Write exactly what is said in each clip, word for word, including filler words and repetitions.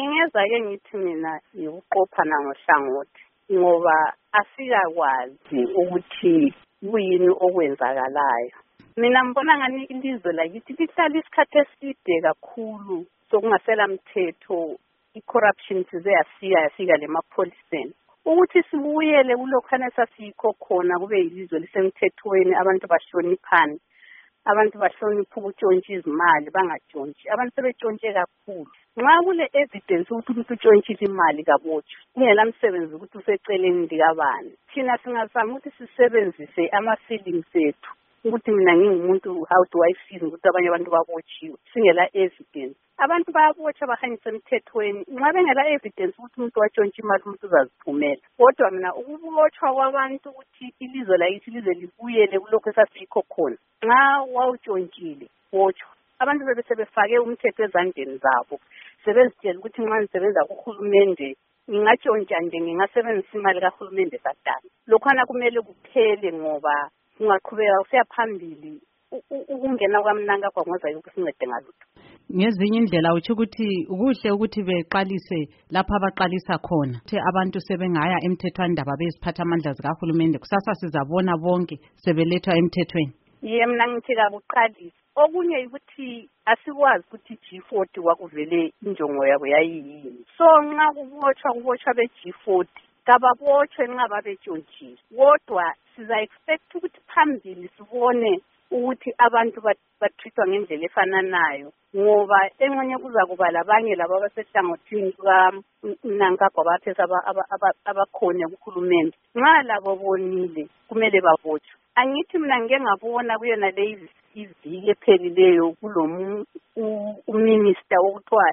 ngingeza ke ngithi mina ukuqophana ngohlangothi ngoba asikakwazi ukuthi kuyini okwenzakalayo. Mina ngibona ngani ilizwe lakithi lihlala isikhathi eside kakhulu sokungasela mthetho, i-corruption size yasiya yafika lemapholiseni. Ukuthi sibuyele kulokhana sasikho khona kube yilizwe lisemthethweni, abantu bahloniphane, abantu bahlonipha ukutshontsha izimali bangatshontshi, abantu sebetshontshe kakhulu. Nxa kule evidence ukuthi umuntu utshontshile imali kabotshwa, kungela msebenzi ukuthi useceleni likabani. Thina singazama ukuthi sisebenzise ama-feelings ethu ukuthi mina ngingumuntu, how do I feel ukuthi abanye abantu babotshiwe, singela evidence. Abantu bayabotsha bahanyisa emthethweni, nxa bengela evidence ukuthi umuntu watshontsha imali umuntu uzaziphumela. Kodwa mina ukubotshwa kwabantu ukuthi ilizwe lakithi lize libuyele kulokho esasikho khona, nxa wawutshontshile botshwa. Abantu bebe sebefake umthetho ezandleni zabo, sebezitshela ukuthi nxa nisebenza kuhulumende ngingatshontsha nje, ngingasebenzisa imali kahulumende kadala. Lokhana kumele kuphele ngoba ungaqhubeka usiya phambili ukungena kwamnanga kwangoza yokusincede ngalutho. Ngezinye indlela uthi ukuthi ukuhle ukuthi beqalise lapha abaqalisa khona, ukuthi abantu sebengaya emthethwandaba beziphatha amandla zikahulumende, kusasa sizabona bonke sebelethwa emthethweni. Ye mina ngithi kabuqalisa. Okunye ukuthi asikwazi ukuthi G forty wakuvele injongo yabo yayiyini. So nxa kubotshwa kubotshwa be-G forty kababotshwe nxa babetshontshile, kodwa siza expect ukuthi phambili sibone ukuthi abantu batrithwa ngendlela efananayo, ngoba enxenye kuza kuba labanye labo abasehlangothini kukaMnangagwa baphesa abakhona kuhulumende. Nxa labo bonile kumele babotshwe. Angithi mina ngeke ngabona kuyona le iviki ephelileyo kulo uminister okuthiwa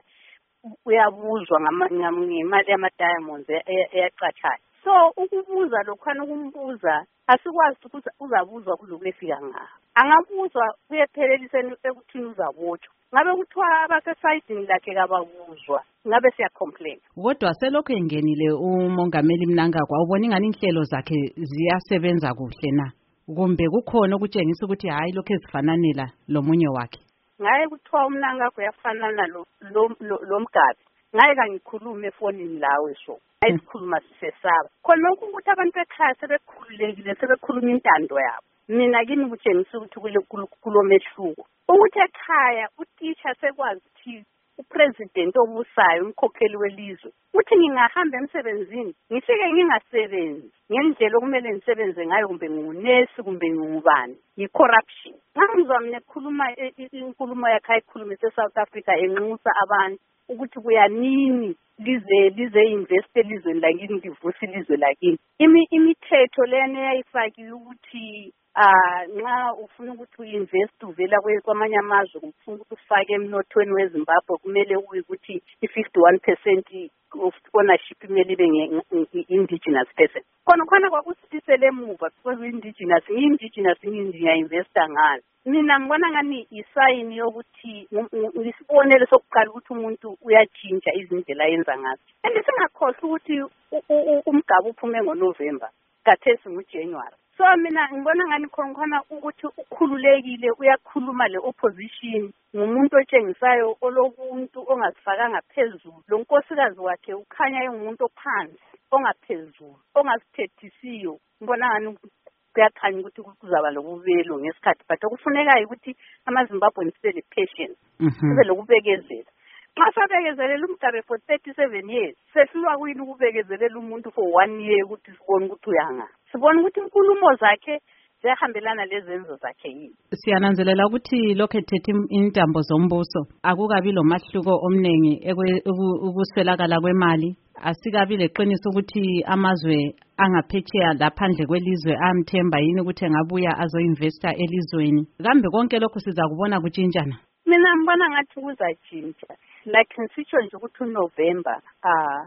uyabuzwa ngemali yama-diamonds eyacatshayo. So ukubuza lokhana ukumbuza asikwazi ukuthi uzabuzwa kuloku efika ngayo. Angabuzwa kuyephelelisa ekuthini uzabotshwa. Ngabe kuthiwa abasesayidini lakhe kababuzwa, ngabe siyacomplain. Kodwa selokhu engenile umongameli Mnangagwa, ubona ingani inhlelo zakhe ziyasebenza kuhle na? Kumbe kukhona ukutshengisa ukuthi hayi lokho ezifananela lomunye wakhe? Ngaye kuthiwa uMnangagwa uyafanana lo lo Mgabi. Ngaye kangikhulume efonini lawe so. Ayisikhuluma sisesaba. Khona lokhu ukuthi abantu ekhaya sebekhululekile sebekhuluma intando yabo. Mina kini kutshengisa ukuthi kulomehluko. Ukuthi ekhaya utitsha sekwazi ukuthi upresident obusayo umkhokheli welizwe uthi ngingahamba emsebenzini ngifike ngingasebenzi ngendlela okumele ngisebenze ngayo, kumbe ngunesi kumbe ngubani, yi-corruption. Ngizwa mina ekhuluma inkulumo yakhe ayikhulume se-South Africa enxusa abantu ukuthi kuyanini lize lize invest elizweni lakini livuse ilizwe lakini. Imi imithetho lena eyayifakiwe ukuthi ah nxa ufuna ukuthi uinvest uvela kwamanye amazwe ufuna ukuthi ufake emnothweni weZimbabwe kumele ukuthi i-fifty-one percent of ownership imele ibe nge-indigenous person. Khona khona kwakusisele emuva because indigenous indigenous ngiya-investa ngalo. Mina ngibona ngani isayini yokuthi ngisibonele sokuqala ukuthi umuntu uyatshintsha izindlela yenza ngazo. And singakhohlwa ukuthi umgaba uphume ngoNovember kathesi nguJanuary. So mina ngibona ngani khona ukuthi ukhululekile uyakhuluma le opposition, ngumuntu otshengisayo olobuntu ongazifakanga phezulu. Lo nkosikazi wakhe ukhanya engumuntu ophansi ongaphezulu ongazithethisiyo. Ngibona ngani kuyakhanya ukuthi kuzaba lokubelo ngesikhathi, but okufunekayo ukuthi amaZimbabwe sibe patient, sibe lokubekezela. Xa sabekezelela uMgabe for thirty-seven years, sehlulwa kuyini ukubekezelela umuntu for one year ukuthi sibone ukuthi uyanga. Sibone ukuthi inkulumo zakhe ziyahambelana lezenzo zakhe yini. Siyananzelela ukuthi lokho ethethe intambo zombuso akukabi lomahluko omnengi ukuswelakala kwemali, asikabi leqiniso ukuthi amazwe angaphetsheya laphandle kwelizwe amthemba yini ukuthi engabuya azoinvesta elizweni. Kambe konke lokho siza kubona kutshintshana? Mina ngibona ngathi kuzatshintsha. Like ngisitsho nje ukuthi uNovember ah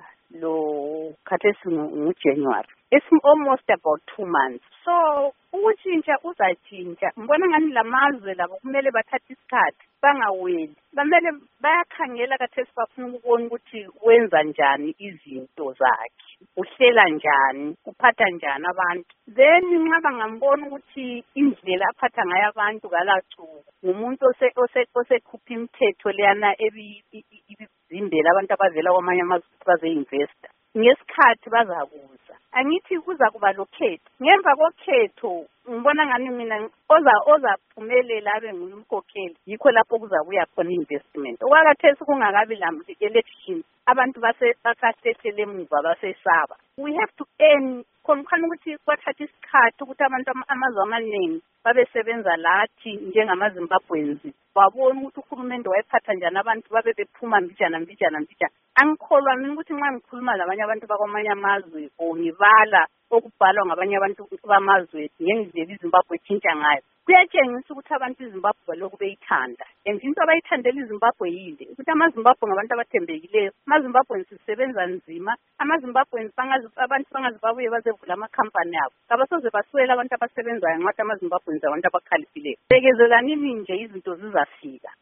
lo khathesi nguJanuary. It's almost about two months. So ukutshintsha uzatshintsha. Ngibona ngani lamazwe labo kumele bathathe isikhathi bangaweli. Bamele bayakhangela khathesi bafuna ukubona ukuthi wenza njani izinto zakhe, uhlela njani, uphatha njani abantu. Then nxa bangambona ukuthi indlela aphatha ngayo abantu kalacuku ngumuntu ose ose osekhupha imithetho leyana ebi bazimbele abantu abavela kwamanye amazwe ukuthi baze-investa. Ngesikhathi bazakuza. Angithi kuza kuba lokhetho. Ngemva kokhetho ngibona ngani mina oza ozaphumelela abe ngumkhokheli. Yikho lapho kuzabuya khona investment. Okwakathesi kungakabi la election. Abantu base basahlethele emuva basesaba. We have to earn khona ukuthi kwathatha isikhathi ukuthi abantu amazwe amaningi babesebenza lathi njengamaZimbabweans. Babona ukuthi uhulumende wayephatha njani abantu babe bephuma mbijana mbijana mbijana. Angikholwa mina ukuthi nxa ngikhuluma labanye abantu bakwamanye amazwe o ngibala okubhalwa ngabanye abantu bamazwe ngendlela iZimbabwe etshintsha ngayo. Kuyatshengisa ukuthi abantu iZimbabwe balokhu beyithanda. And into abayithandela iZimbabwe yile ukuthi amaZimbabwe ngabantu abathembekileyo. AmaZimbabweans sisebenza nzima. AmaZimbabweans abantu bangazibabuye bazevula amakhampani abo. Kabasoze baswele abantu abasebenzayo ngathi amaZimbabweans abantu abakhalifileyo. Bekezelanini nje izinto zizafika.